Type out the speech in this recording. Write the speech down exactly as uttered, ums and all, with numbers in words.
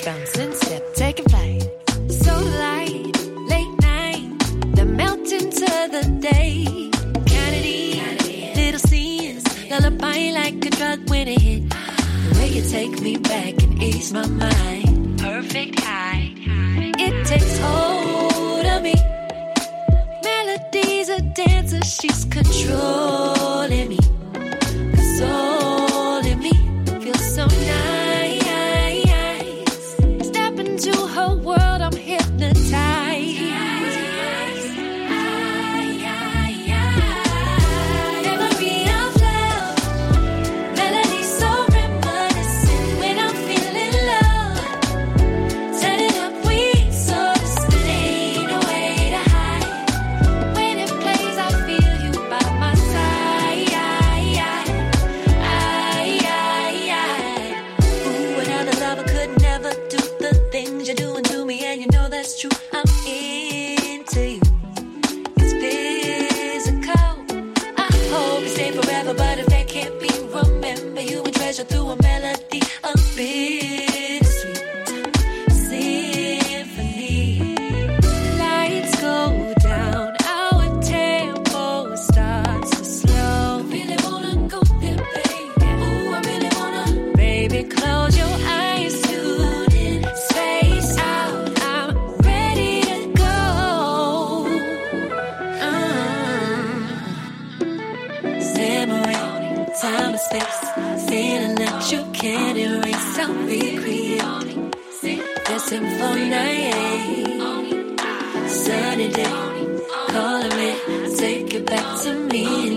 Beach bouncing, step, taking flight. So light, late night, the melt into the day. Kennedy, little scenes, lullaby like a drug when it hit. The way you take me back and ease my mind. Perfect high. It takes hold of me. Melody's a dancer, she's controlling me. Soul in me feels so nice. Step into her world, I'm hypnotized. Memory of love, melody so reminiscent when I'm feeling love. Turning up, we so distant, ain't no way to hide. When it plays, I feel you by my side. Ooh, another lover could never do the things you're doing to me, and you know that's true. I'm into you. It's physical. I hope you stay forever, but if that can't be, remember you and treasure through a melody, a bittersweet symphony. Lights go down, our tempo starts to slow. Really wanna go there, baby. Ooh, I really wanna. Baby, close your eyes, tune in, space out. I'm ready to go. Um, Memory, time and space, feeling that you can't erase. I'll recreate this symphony. Sunny day, calling me, take it back to me